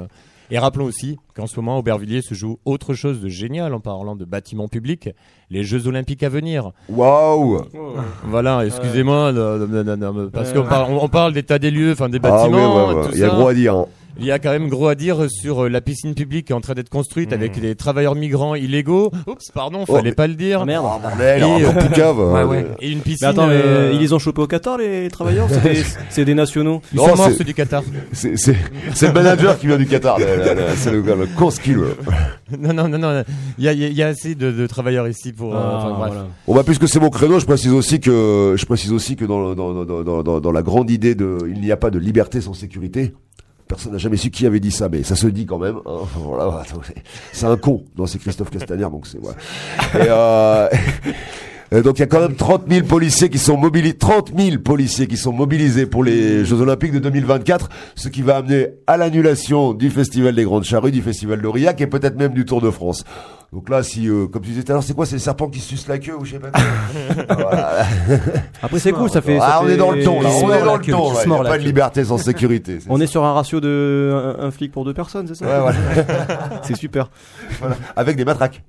Et rappelons aussi qu'en ce moment, à Aubervilliers se joue autre chose de génial en parlant de bâtiments publics, les Jeux Olympiques à venir. Waouh. Voilà, excusez-moi, de- de- de- de- de- parce qu'on parle, on on parle d'état des lieux, enfin des Ah oui, bâtiments, ouais, ouais. tout Il y a ça. gros à dire. Hein. Il y a quand même gros à dire sur euh, la piscine publique qui est en train d'être construite avec des travailleurs migrants illégaux. Oups, pardon, Oh, fallait mais- pas le dire. Ah, merde. Oh, bordel, Et, encore euh, plus cave. Ouais, hein. ouais. Et une Mais piscine. attends, mais euh, ils les ont chopés au Qatar, les travailleurs? C'est des, c'est des nationaux. Ils Non, sont morts, c'est- ceux du Qatar. C'est, c'est, c'est le manager qui vient du Qatar. là, là, là, c'est le, le con skill. Non, non, non, non. Il y a, il y a- il y a assez de, de travailleurs ici pour. euh, enfin, bref. voilà. Bon bah puisque c'est mon créneau, je précise aussi que je précise aussi que dans dans dans dans dans, dans la grande idée de il n'y a pas de liberté sans sécurité. Personne n'a jamais su qui avait dit ça, mais ça se dit quand même. Hein. Enfin, voilà, c'est- c'est un con. Non, c'est Christophe Castaner, donc c'est voilà. Et, euh, et donc il y a quand même trente mille policiers qui sont mobilisés, trente mille policiers qui sont mobilisés pour les Jeux Olympiques de deux mille vingt-quatre, ce qui va amener à l'annulation du Festival des Grandes Charrues, du Festival d'Aurillac et peut-être même du Tour de France. Donc là, si, euh, comme tu disais tout à l'heure, c'est quoi, c'est le serpent qui suce la queue ou je sais pas quoi. Voilà. Après, c'est cool, ça fait. Ah, ça on fait- est dans le ton, là. il se On mord est dans la le queue, ton, il là. se Il n'y mord a la pas de queue. liberté sans sécurité. c'est On ça. est sur un ratio de un, un flic pour deux personnes, c'est ça? Ouais, voilà. C'est super. Voilà. Avec des matraques.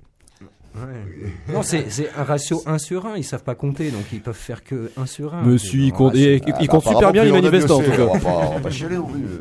Non, c'est c'est un ratio un sur un. Ils savent pas compter, donc ils peuvent faire que un sur un. Monsieur, il C'est compte, un et- ratio- il compte super bien les manifestants, en tout On va cas. pas, on va pas chialer non plus.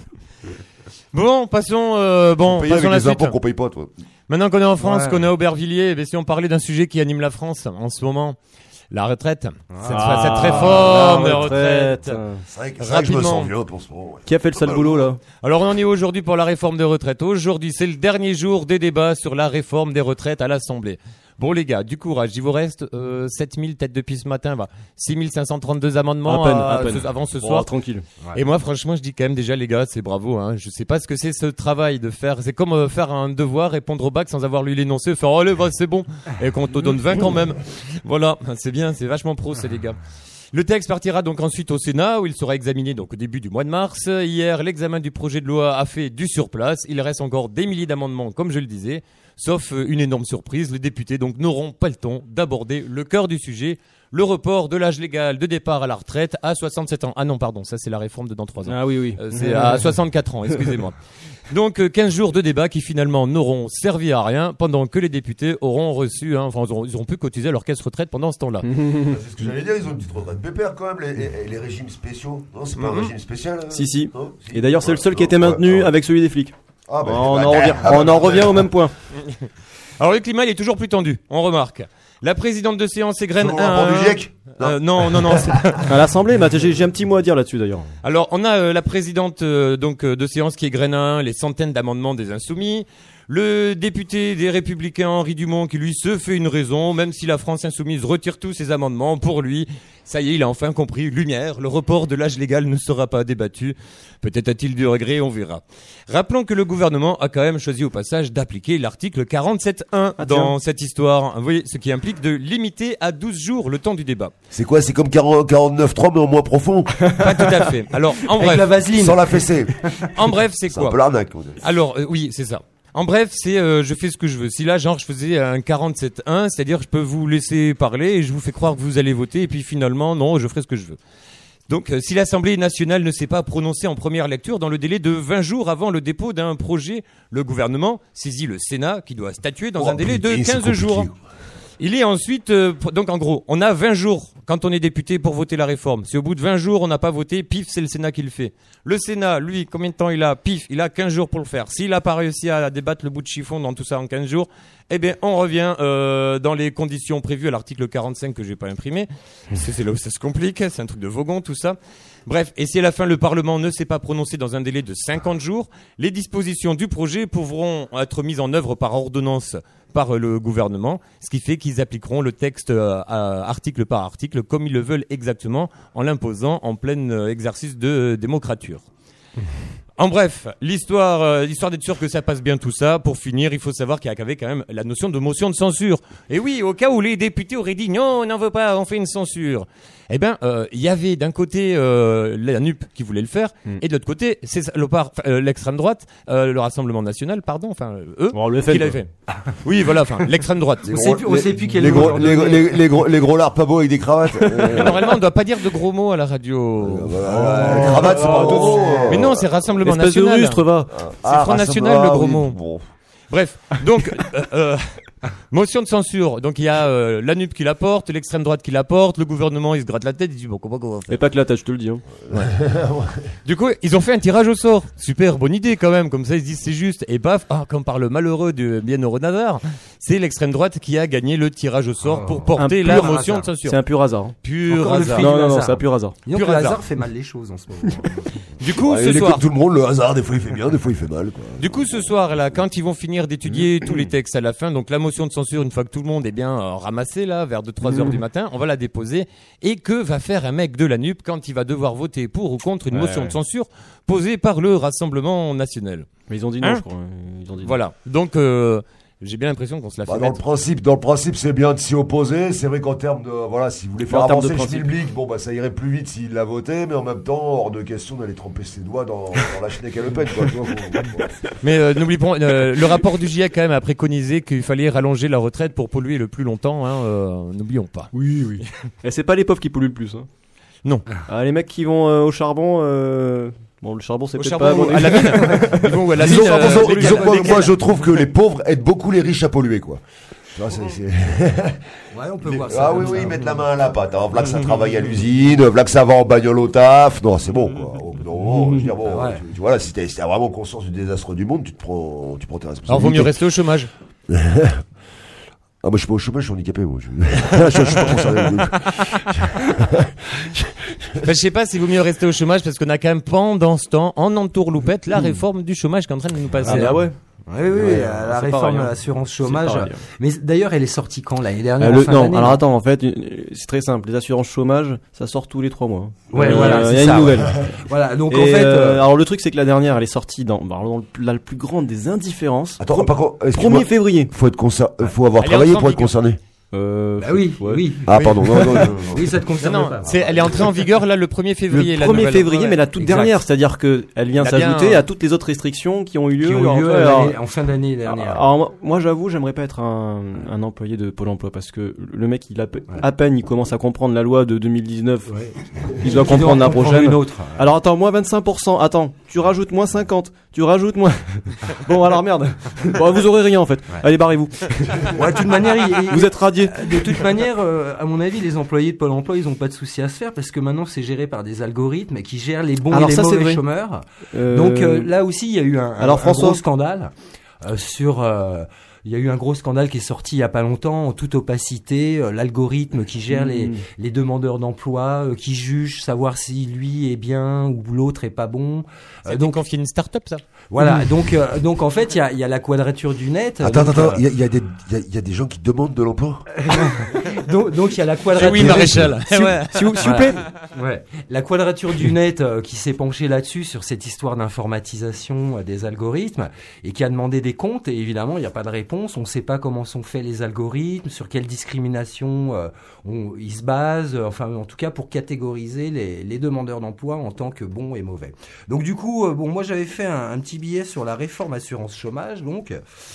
Bon, passons. Euh, bon, On paye passons avec la des suite. impôts qu'on paye pas, toi. Maintenant qu'on est en France, Ouais. qu'on est à Aubervilliers, eh bien, si on parlait d'un sujet qui anime la France en ce moment, la retraite. Cette, Ah, cette réforme la des retraites. C'est vrai que, c'est vrai que je me Rapidement. sens vieux pour ce moment. Ouais. Qui a fait le sale boulot, là? Alors on en est aujourd'hui pour la réforme des retraites. Aujourd'hui, c'est le dernier jour des débats sur la réforme des retraites à l'Assemblée. Bon les gars, du courage, il vous reste euh, sept mille têtes depuis ce matin, va. six mille cinq cent trente-deux amendements À peine, à- à peine. ce- avant ce Bon, soir. tranquille. Et moi franchement, je dis quand même déjà les gars, c'est bravo. Hein. Je sais pas ce que c'est ce travail de faire. C'est comme euh, faire un devoir, répondre au bac sans avoir lu l'énoncé, faire oh allez, va, c'est bon, et qu'on te donne vingt quand même. Voilà, c'est bien, c'est vachement pro, c'est les gars. Le texte partira donc ensuite au Sénat où il sera examiné donc au début du mois de mars. Hier, l'examen du projet de loi a fait du surplace. Il reste encore des milliers d'amendements, comme je le disais. Sauf euh, une énorme surprise, les députés donc n'auront pas le temps d'aborder le cœur du sujet, le report de l'âge légal de départ à la retraite à soixante-sept ans. Ah non, pardon, ça c'est la réforme de dans trois ans. Ah oui, oui. Euh, c'est à soixante-quatre ans, excusez-moi. Donc euh, quinze jours de débat qui finalement n'auront servi à rien pendant que les députés auront reçu, hein, enfin ils auront, ils auront pu cotiser leur caisse retraite pendant ce temps-là. C'est ce que j'allais dire, ils ont une petite retraite pépère quand même, les, les, les régimes spéciaux. Non, c'est pas un Mhm. régime spécial. euh Si, si. Non Et d'ailleurs, c'est le seul qui a Ouais, été maintenu ouais. avec celui des flics. Ah, bah, On bah, en revient, ah, on bah, en revient au même point. Alors le climat il est toujours plus tendu, on remarque. La présidente de séance égrène Selon le rapport du GIEC. Euh, non, non, non. c'est- À l'Assemblée, bah, j'ai j'ai un petit mot à dire là-dessus d'ailleurs. Alors, on a euh, la présidente euh, donc euh, de séance qui égrène un, les centaines d'amendements des Insoumis. Le député des Républicains Henri Dumont qui lui se fait une raison, même si la France Insoumise retire tous ses amendements, pour lui, ça y est, il a enfin compris, lumière, le report de l'âge légal ne sera pas débattu. Peut-être a-t-il du regret, on verra. Rappelons que le gouvernement a quand même choisi au passage d'appliquer l'article quarante-sept un Ah, dans cette histoire. Vous voyez, ce qui implique de limiter à douze jours le temps du débat. C'est quoi, c'est comme quarante, quarante-neuf trois mais en moins profond. Pas tout à fait. Alors, en Avec bref, la vaseline. Sans la fessée. en bref, c'est C'est un quoi? peu l'arnaque. on dirait. Alors, euh, oui, c'est ça. En bref, c'est euh, je fais ce que je veux. Si là, genre, je faisais un quarante-sept un, c'est-à-dire je peux vous laisser parler et je vous fais croire que vous allez voter et puis finalement, non, je ferai ce que je veux. Donc, euh, si l'Assemblée nationale ne s'est pas prononcée en première lecture dans le délai de vingt jours avant le dépôt d'un projet, le gouvernement saisit le Sénat qui doit statuer dans Oh, un délai de putain, c'est quinze jours. compliqué. Il est ensuite, euh, pr- donc en gros, on a vingt jours quand on est député pour voter la réforme. Si au bout de vingt jours on n'a pas voté, pif, c'est le Sénat qui le fait. Le Sénat, lui, combien de temps il a? Pif, il a quinze jours pour le faire. S'il n'a pas réussi à débattre le bout de chiffon dans tout ça en quinze jours, eh bien, on revient euh, dans les conditions prévues à l'article quarante-cinq que j'ai pas imprimé. Parce que c'est là où ça se complique, c'est un truc de Vogon, tout ça. Bref, et si à la fin le Parlement ne s'est pas prononcé dans un délai de cinquante jours, les dispositions du projet pourront être mises en œuvre par ordonnance par le gouvernement, ce qui fait qu'ils appliqueront le texte euh, à- article par article comme ils le veulent exactement en l'imposant en plein euh, exercice de euh, démocrature. En bref, l'histoire, euh, l'histoire d'être sûr que ça passe bien tout ça, pour finir, il faut savoir qu'il y avait quand même la notion de motion de censure. Et oui, au cas où les députés auraient dit non, on n'en veut pas, on fait une censure. Eh ben, euh, il y avait d'un côté euh, la N U P qui voulait le faire, Mm. et de l'autre côté, c'est le par- euh, l'extrême droite, euh, le Rassemblement national, pardon, enfin euh, eux, Bon, le F N, qui l'avaient quoi. fait. Oui, voilà, enfin l'extrême droite. Les On gros- sait plus- on les- sait plus quel les mot gros, leur les, donner. les, les gros, les gros lards pas beaux avec des cravates. Euh, Normalement, on ne doit pas dire de gros mots à la radio. voilà, les cravates, c'est pas un gros mot. Mais non, c'est Rassemblement Rassemblement Espèce National. de rustre, va. C'est Front National, le gros oui, mot. bon. Bref, donc euh, euh, motion de censure. Donc il y a euh, la N U P qui la porte, l'extrême droite qui la porte, le gouvernement il se gratte la tête, il dit bon comment on va faire. Et pas que la tâche, je te le dis. Hein. Du coup, ils ont fait un tirage au sort. Super, bonne idée quand même. Comme ça, ils se disent c'est juste. Et paf, ah, comme par le malheureux de bien au hasard, c'est l'extrême droite qui a gagné le tirage au sort pour porter Un la pur motion hasard. de censure. C'est un pur hasard. hein. Pur Encore le hasard. fric. Non, du non, non, hasard. c'est un pur hasard. Disons Pur que le hasard. hasard fait mal les choses en ce moment. Du coup, Ouais, ce il est soir, comme tout le monde, le hasard, des fois il fait bien, des fois il fait mal. Quoi. du coup, ce soir là, quand ils vont finir d'étudier tous les textes à la fin, donc la motion de censure, une fois que tout le monde est bien euh, ramassé là, vers deux trois heures du matin, on va la déposer. Et que va faire un mec de la N U P quand il va devoir voter pour ou contre une motion de censure posée par le Rassemblement National? Mais ils ont dit non, Hein je crois. Ils ont dit non. Voilà. Donc, euh, j'ai bien l'impression qu'on se la fait Bah, dans le mettre. principe, dans le principe, c'est bien de s'y opposer. C'est vrai qu'en termes de, voilà, si vous voulez faire En termes de avancer le principe. schmilblick, bon bah ça irait plus vite s'il l'a voté, mais en même temps, hors de question d'aller tremper ses doigts dans, dans la chenille à Le Pen, quoi. Tu vois, faut- faut- Mais euh, n'oublions pas, euh, le rapport du GIEC quand même a préconisé qu'il fallait rallonger la retraite pour polluer le plus longtemps. Hein, euh, n'oublions pas. Oui, oui. Et c'est pas les pauvres qui polluent le plus. Hein. Non. Ah, les mecs qui vont euh, au charbon. Euh... Bon, le charbon, c'est Au peut-être charbon pas ou bon. à la mine. Ils vont où à la Disons, mine, euh, disons- lesquels- disons que moi, lesquels- moi, je trouve que les pauvres aident beaucoup les riches à polluer, quoi. Tu vois, c'est, c'est... Ouais, on peut Les- voir ça. Ah oui, comme oui, ça. ils mettent la main à la pâte. Hein. Voilà que ça travaille à l'usine, voilà que ça va en bagnole au taf. Non, c'est bon, quoi. Au bout d'un moment, je veux dire, bon, Ouais. tu, tu vois, là, si t'as, si t'as vraiment conscience du désastre du monde, tu te prends, tu prends tes responsabilités. Alors, vaut mieux rester au chômage. Ah, moi, je suis pas au chômage, je suis handicapé, moi. Je, je, je suis pas concerné. Enfin, je sais pas s'il vaut mieux rester au chômage parce qu'on a quand même pendant ce temps, en entourloupette, la réforme du chômage qui est en train de nous passer. Ah, bah ouais. Oui, oui, oui, euh, la c'est réforme pareil, de hein. l'assurance C'est chômage. pareil. Mais d'ailleurs, elle est sortie quand l'année dernière Euh, en le- fin non, d'année, alors non attends, en fait, euh, c'est très simple. Les assurances chômage, ça sort tous les trois mois. hein. Ouais, Euh, voilà, il c'est y a ça, une nouvelle. Voilà, donc Et, en fait, euh, euh, alors le truc, c'est que la dernière, elle est sortie dans, bah, dans le- la plus grande des indifférences. Attends, Pro- par contre, excuse-moi, premier février. faut être concer... faut avoir Elle est travaillé entrée en pour être vigueur. concerné. Euh, bah oui, ouais. oui. Ah, oui. pardon, non, non, non, non. Oui, ça te Non, concerne non, pas. c'est, elle est entrée en vigueur là le premier février. Le la premier nouvelle. février, Ouais, mais la toute exact. dernière, c'est-à-dire que elle vient Elle a bien, s'ajouter euh, à toutes les autres restrictions qui ont eu lieu. Qui ont eu en lieu fait, l'année- alors- en fin d'année dernière. Alors moi, moi, j'avoue, j'aimerais pas être un, un employé de Pôle Emploi parce que le mec, il a pe- à peine il commence à comprendre la loi de deux mille dix-neuf, Ouais. il doit Tu dois comprendre la en comprendre prochaine. une autre. Alors attends, moins vingt-cinq pour cent. Attends, tu rajoutes moins cinquante. Tu rajoutes moins. Bon alors merde. Bon, vous aurez rien en fait. Allez barrez-vous. Ouais, de toute manière, il- il- Vous êtes radiés. de toute manière, euh, à mon avis, les employés de Pôle Emploi, ils ont pas de souci à se faire parce que maintenant, c'est géré par des algorithmes qui gèrent les bons Alors et les ça, c'est mauvais vrai. chômeurs. Euh, Donc euh, là aussi, il y a eu un, un- Alors, un François gros scandale euh, sur. euh, il y a eu un gros scandale qui est sorti il y a pas longtemps, en toute opacité, euh, l'algorithme qui gère les, Mm. les demandeurs d'emploi, euh, qui juge savoir si lui est bien ou l'autre est pas bon. Ça Euh, a été donc confié une start-up ça. voilà, donc euh, donc en fait, il y a, il y a la quadrature du net. Attends, donc, attends, euh, attends, il y a, il y a des, il y a- il y a des gens qui demandent de l'emploi. donc donc il y a la C'est quadrature. oui Maréchal. S'il Ouais. s'il vous s'il vous plaît. Ouais. La quadrature du net euh, qui s'est penchée là-dessus sur cette histoire d'informatisation euh, des algorithmes et qui a demandé des comptes et évidemment il n'y a pas de réponse, on ne sait pas comment sont faits les algorithmes, sur quelle discrimination euh, on, ils se basent, euh, enfin en tout cas pour catégoriser les, les demandeurs d'emploi en tant que bons et mauvais. Donc du coup, euh, bon moi j'avais fait un, un petit billet sur la réforme assurance chômage donc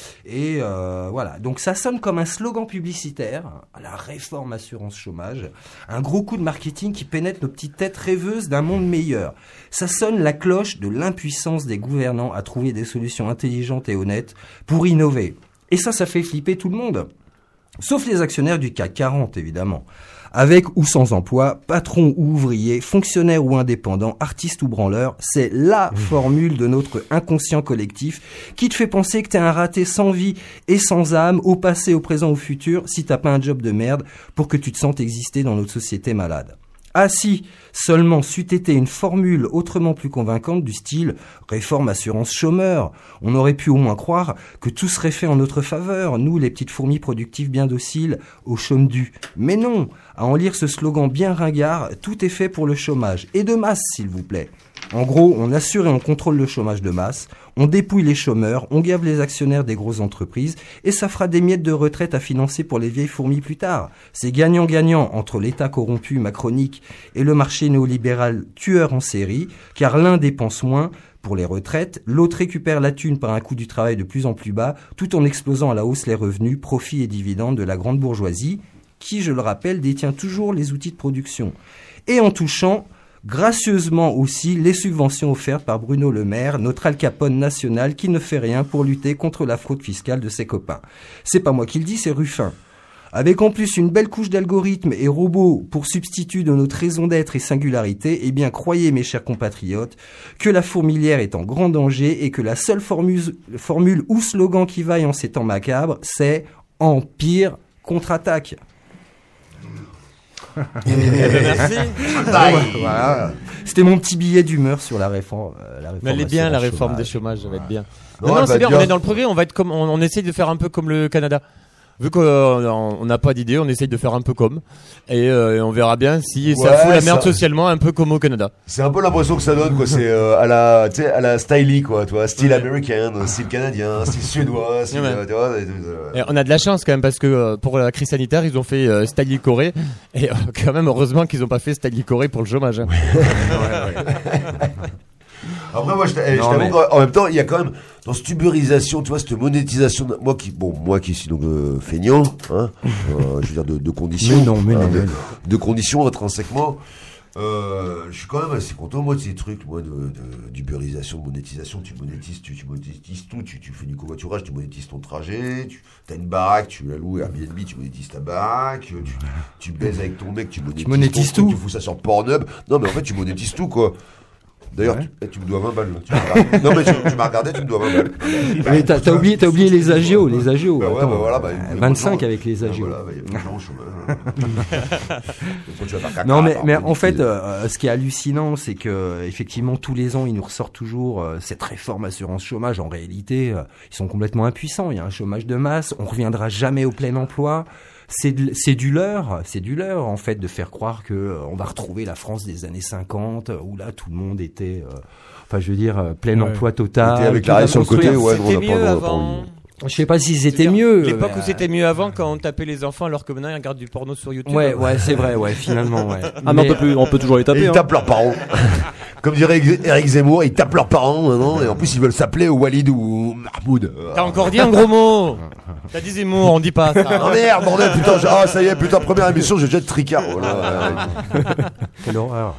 et euh, voilà, donc ça sonne comme un slogan publicitaire, la réforme assurance chômage, un gros coup de marketing qui pénètre nos petites têtes rêveuses d'un monde meilleur. Ça sonne la cloche de l'impuissance des gouvernants à trouver des solutions intelligentes et honnêtes pour innover. Et ça, ça fait flipper tout le monde. Sauf les actionnaires du C A C quarante, évidemment. Avec ou sans emploi, patron ou ouvrier, fonctionnaire ou indépendant, artiste ou branleur, c'est la formule de notre inconscient collectif qui te fait penser que t'es un raté sans vie et sans âme, au passé, au présent, au futur, si t'as pas un job de merde pour que tu te sentes exister dans notre société malade. Ah si, seulement c'eût été une formule autrement plus convaincante du style réforme assurance chômeur, on aurait pu au moins croire que tout serait fait en notre faveur, nous les petites fourmis productives bien dociles au chôme dû. Mais non, à en lire ce slogan bien ringard, tout est fait pour le chômage, et de masse s'il vous plaît. En gros, on assure et on contrôle le chômage de masse, on dépouille les chômeurs, on gave les actionnaires des grosses entreprises, et ça fera des miettes de retraite à financer pour les vieilles fourmis plus tard. C'est gagnant-gagnant entre l'État corrompu macronique et le marché néolibéral tueur en série, car l'un dépense moins pour les retraites, l'autre récupère la thune par un coût du travail de plus en plus bas, tout en explosant à la hausse les revenus, profits et dividendes de la grande bourgeoisie, qui, je le rappelle, détient toujours les outils de production. Et en touchant Gracieusement aussi les subventions offertes par Bruno Le Maire, notre Al Capone national qui ne fait rien pour lutter contre la fraude fiscale de ses copains. C'est pas moi qui le dis, c'est Ruffin. Avec en plus une belle couche d'algorithmes et robots pour substitut de notre raison d'être et singularité, eh bien croyez mes chers compatriotes que la fourmilière est en grand danger et que la seule formule, formule ou slogan qui vaille en ces temps macabres, c'est « Empire contre-attaque ». Merci. Voilà. C'était mon petit billet d'humeur sur la réforme. Euh, la réforme Mais elle est bien la réforme chômage. des chômages, ça va être bien. Non, Non, non, elle c'est va bien, bien. on est dans le progrès, on va être comme, on, on essaye de faire un peu comme le Canada. Vu qu'on on n'a pas d'idée, on essaye de faire un peu comme. Et euh, on verra bien si ça Ouais, fout la merde ça- socialement, un peu comme au Canada. C'est un peu l'impression que ça donne, quoi. C'est euh, à la, tu sais, à la stylie, quoi. Tu vois, style américain, style canadien, style suédois, style, Ouais. euh, tu vois. euh, Et on a de la chance quand même parce que euh, pour la crise sanitaire, ils ont fait euh, Stylie Corée. Et euh, quand même, heureusement qu'ils n'ont pas fait Stylie Corée pour le chômage. Hein. Après, moi, je t'a- je Non, t'avoue mais- qu'en même temps, il y a quand même dans cette uberisation, tu vois, cette monétisation. de- Moi qui, bon, moi qui suis donc euh, feignant, hein, euh, je veux dire de, de conditions, Mais non, mais hein, non, de, mais non. de conditions intrinsèquement. Euh, je suis quand même assez content, moi, de ces trucs, moi, de, de, d'uberisation, de monétisation. Tu monétises, tu, tu monétises tout. Tu, tu fais du covoiturage, tu monétises ton trajet. Tu as une baraque, tu la loues Airbnb, tu monétises ta baraque. Tu, tu baises avec ton mec, tu monétises, monétises ton truc, tout. Tu fous ça sur Pornhub. Non, mais en fait, tu monétises tout, quoi. D'ailleurs, tu, eh, tu me dois vingt balles. là. Tu m'as regardé. Non, mais tu, tu m'as regardé, tu me dois vingt balles. Mais t'as, t'as oublié, t'as oublié les agios, les agios. Bah ouais, Attends, bah voilà, bah, euh, il- vingt-cinq il- avec les Ah, agios. voilà, bah, il y a plus de gens au chômage. Quand tu vas faire caca, Non mais par mais contre, en fait tu- euh, ce qui est hallucinant c'est que effectivement tous les ans ils nous ressortent toujours euh, cette réforme assurance chômage. En réalité euh, ils sont complètement impuissants, il y a un chômage de masse, on reviendra jamais au plein emploi. C'est de- c'est du leurre, c'est du leurre en fait de faire croire que euh, on va retrouver la France des années cinquante euh, où là tout le monde était euh, enfin je veux dire euh, plein Ouais. emploi total. Était avec tout la va raie sur le côté, construire. ouais, nous, on C'était n'a pas- mieux on n'a pas avant. envie. Je sais pas si c'était C'est-à-dire, mieux. L'époque mais, où c'était mieux avant quand on tapait les enfants alors que maintenant ils regardent du porno sur YouTube. Ouais ouais c'est vrai ouais finalement ouais. Ah mais on peut plus, on peut toujours les Et taper. ils Hein. tapent leurs parents. Comme dirait Eric Zemmour, ils tapent leurs parents maintenant, et en plus ils veulent s'appeler Walid ou Mahmoud. T'as encore dit un gros mot. T'as dit Zemmour, on dit pas ça. Ah merde, bordel, putain, j'ai- ah ça y est, putain, première émission, j'ai déjà de tricard. Voilà. Quelle horreur.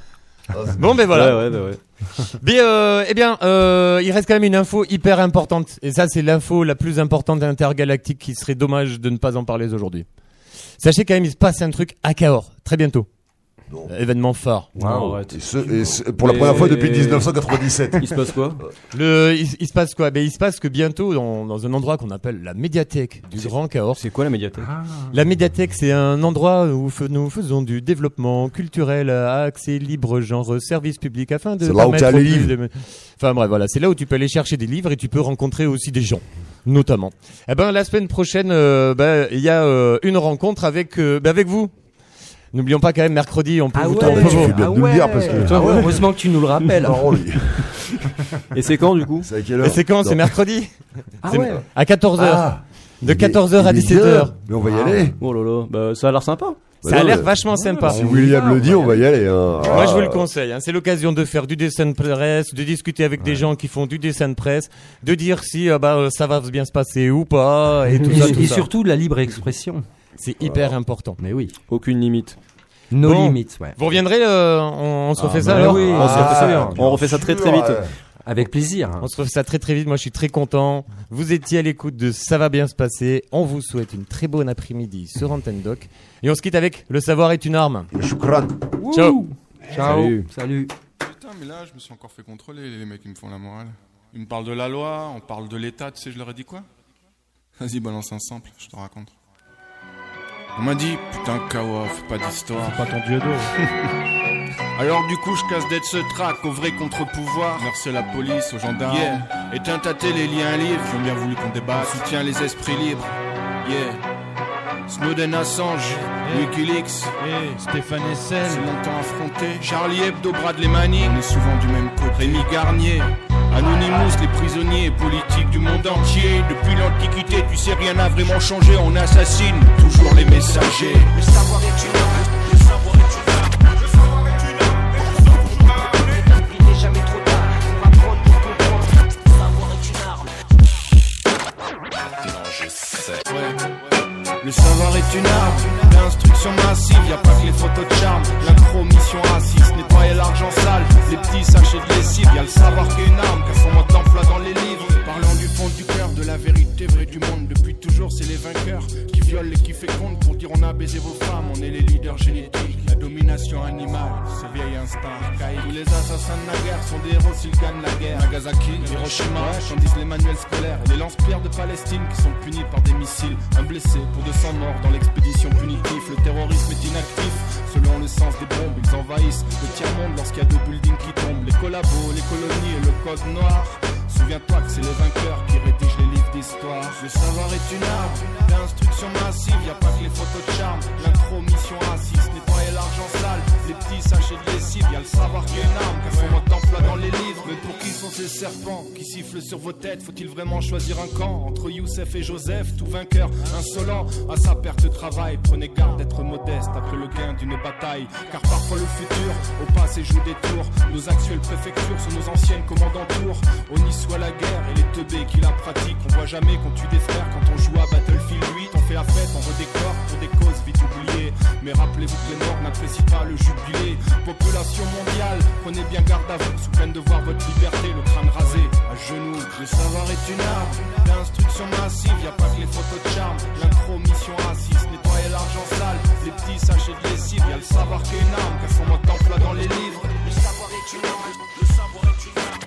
Bon ben voilà. Ouais, ouais, bah ouais. Mais euh, eh bien, euh, il reste quand même une info hyper importante. Et ça, c'est l'info la plus importante intergalactique qui serait dommage de ne pas en parler aujourd'hui. Sachez quand même, il se passe un truc à Cahors, très bientôt. Non. Euh, événement phare. Non, arrête. Et ce- et ce- pour la Mais- première fois depuis dix-neuf cent quatre-vingt-dix-sept. Il se passe quoi? Le, il, il se passe quoi? Ben, il se passe que bientôt, dans, dans un endroit qu'on appelle la médiathèque du Grand Cahors. C'est quoi la médiathèque? La médiathèque, c'est un endroit où fe- nous faisons du développement culturel à accès libre, genre euh, service public, afin de C'est là où permettre t'as aux les plus livres. de- Enfin bref, voilà, c'est là où tu peux aller chercher des livres et tu peux rencontrer aussi des gens, notamment. Eh ben, la semaine prochaine, euh, ben, il y a euh, une rencontre avec, euh, ben, avec vous. N'oublions pas quand même mercredi, on peut Ah vous ouais, tendre tu vos- fais bien de nous le dire, parce que- Ah ouais, heureusement que tu nous le rappelles. Oh, lui. Et c'est quand du coup? C'est à quelle Et heure c'est quand? C'est Non. mercredi? Ah C'est ouais. à quatorze heures. Ah, De il est- quatorze heures à il est dix-sept heures. bien. Mais on va y aller. Oh là là, bah ça a l'air sympa. Ça a non, l'air mais- vachement sympa. Si William le dit, on va y aller. Hein. Moi, je vous Ah. le conseille. Hein. C'est l'occasion de faire du dessin de presse, de discuter avec des gens qui font du dessin de presse, de dire si euh, bah, euh, ça va bien se passer ou pas, et tout Et, ça, tout et ça. surtout de la libre expression. C'est hyper important. Mais oui. Aucune limite. No Bon. limites, ouais. Vous reviendrez, euh, on, on se refait ça bah alors oui. On se refait ça, Ah, on refait ça très très bien vite. sûr, ouais. Avec plaisir. On se refait ça très très vite. Moi, je suis très content. Vous étiez à l'écoute de Ça va bien se passer. On vous souhaite une très bonne après-midi sur Antenne Doc. Et on se quitte avec Le savoir est une arme. Choukran. Ciao. Ciao. Salut. Salut. Putain, mais là, je me suis encore fait contrôler, les mecs, ils me font la morale. Ils me parlent de la loi, on parle de l'État, tu sais, je leur ai dit quoi? Vas-y, balance un sample, je te raconte. On m'a dit, putain, Kawa, fais pas d'histoire. Pas ton dieu d'eau. Alors du coup, je casse d'être ce track au vrai contre-pouvoir. Merci à la police, aux gendarmes. Yeah. Éteins ta télé, lis un livre. Ils ont bien voulu qu'on débatte. Soutiens les esprits libres. Yeah. Snowden, Assange, Wikileaks, Stéphane Essel. c'est longtemps affronté. Charlie Hebdo, Bradley Manning, on est souvent du même côté. Rémi Garnier, Anonymous, les prisonniers politiques du monde entier. Depuis l'Antiquité, tu sais, rien n'a vraiment changé. On assassine toujours les messagers. Le savoir est une arme, le savoir est une arme, le savoir est une arme, personne ne peut armer. Il n'est jamais trop tard pour apprendre, pour comprendre. Le savoir est une arme. Non, je sais. Ouais. Le savoir savoir est une arme d'instruction massive, y a pas que les photos de charme. L'intromission raciste, nettoyer l'argent sale, les petits sachets de lessive. Y a le savoir qui est une arme, qu'à son mode d'emploi dans les livres. Parlant du fond du cœur, de la vérité vraie du monde. Depuis toujours, c'est les vainqueurs qui violent et qui fécondent pour dire on a baisé vos femmes. On est les leaders génétiques, la domination animale, ce vieil instinct archaïque. Tous les assassins de la guerre sont des héros s'ils gagnent la guerre. Nagasaki, Hiroshima, tandis les manuels scolaires. Les lance-pierres de Palestine qui sont punis par des missiles. Un blessé pour deux cents morts dans l'expédition punitive. Le terrorisme est inactif, selon le sens des bombes. Ils envahissent le tiers-monde lorsqu'il y a deux buildings qui tombent. Les collabos, les colonies et le code noir. Souviens-toi que c'est les vainqueurs qui rédigent les livres d'histoire. Le savoir est une arme d'instruction massive, y a pas que les photos de charme. L'intromission raciste, nettoyer l'argent sale, les petits sachets de lessive. Y a le savoir qui est une arme, qu'à son mode d'emploi dans les livres. Mais pour qui sont ces serpents qui sifflent sur vos têtes? Faut-il vraiment choisir un camp entre Youssef et Joseph? Tout vainqueur, insolent, à sa perte de travail. Prenez garde d'être modeste après le gain d'une bataille. Car parfois le futur, au passé joue des tours. Nos actuelles préfectures sont nos anciennes commandantours. Au soit la guerre et les teubés qui la pratiquent. On voit jamais qu'on tue des frères quand on joue à Battlefield huit. On fait la fête, on redécore pour des causes vite oubliées. Mais rappelez-vous que les morts n'apprécient pas le jubilé. Population mondiale, prenez bien garde à vous. Sous peine de voir votre liberté, le crâne rasé, à genoux. Le savoir est une arme d'instruction massive, y a pas que les photos de charme. L'intromission raciste, nettoyer l'argent sale, les petits sachets de lessive. Y a le savoir qui est une arme, qu'à son mode d'emploi dans les livres. Le savoir est une arme, le savoir est une arme.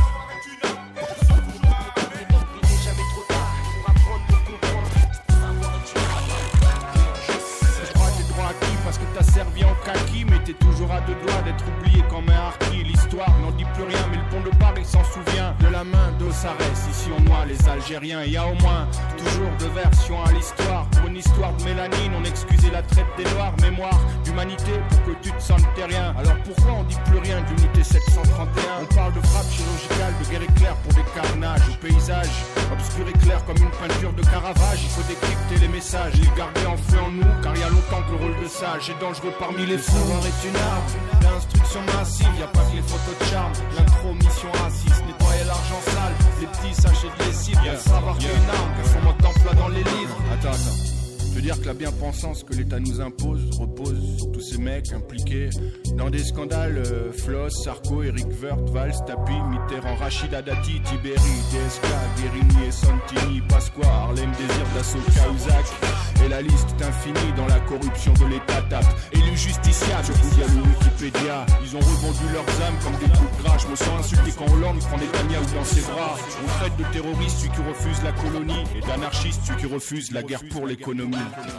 T'as servi en kaki, mais t'es toujours à deux doigts d'être oublié comme un harki. L'histoire n'en dit plus rien, mais le pont de Paris s'en souvient. De la main d'Ossarès, ici on noie les Algériens. Y a au moins toujours deux versions à l'histoire. Pour une histoire de mélanine, on excusait la traite des noirs. Mémoire d'humanité pour que tu te sentes terrien. Alors pourquoi on dit plus rien d'unité sept cent trente et un? On parle de frappe chirurgicale, de guerre éclair pour des carnages. Au paysage obscur et clair comme une peinture de Caravage. Il faut décrypter les messages et les garder enfouis en nous. Car y a longtemps que le rôle de sage est dangereux parmi les fous. Le savoir est une arme d'instruction massive, y a pas que les photos de charme. L'intromission raciste, nettoyer l'argent sale, les petits sachets de lessive. Y a le savoir qui est une arme, qu'à son mode d'emploi dans les livres. Attends, attends. Je veux dire que la bien-pensance que l'État nous impose repose sur tous ces mecs impliqués dans des scandales. euh, Floss, Sarko, Eric Woerth, Valls, Tapi, Mitterrand, Rachida Dati, Tiberi, D S K, Guérini et Santini, Pasqua, Harlem Désir, Dassault, Cahuzac. Et la liste est infinie dans la corruption de l'État tape. Élu justiciable, je vous dis à le Wikipédia. Ils ont revendu leurs âmes comme des coups de gras. Je me sens insulté quand Hollande prend Netanyahou dans ses bras. On traite de terroriste celui qui refuse la colonie et d'anarchiste celui qui refuse la guerre pour l'économie.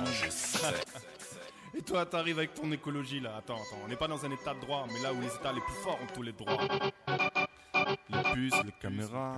Et toi t'arrives avec ton écologie là. Attends, attends, on n'est pas dans un état de droit, mais là où les états les plus forts ont tous les droits. Les puces, les caméras.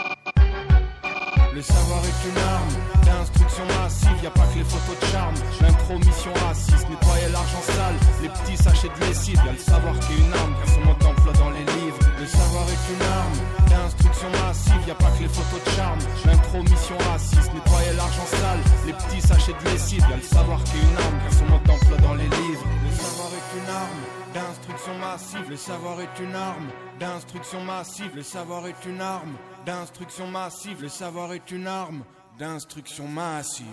Le savoir est une arme d'instruction massive, y a pas que les photos de charme. L'intromission raciste, nettoyer l'argent sale, les petits sachets de lessive. Y a le savoir qui est une arme, qu'à son mode d'emploi dans les livres. Le savoir est une arme d'instruction massive, y a pas que les photos de charme. L'intromission raciste, nettoyer l'argent sale, les petits sachets de lessive. Y a le savoir qui est une arme, qu'à son mode d'emploi dans les livres. Le savoir est une arme d'instruction massive, le savoir est une arme d'instruction massive, le savoir est une arme d'instruction massive, le savoir est une arme d'instruction massive.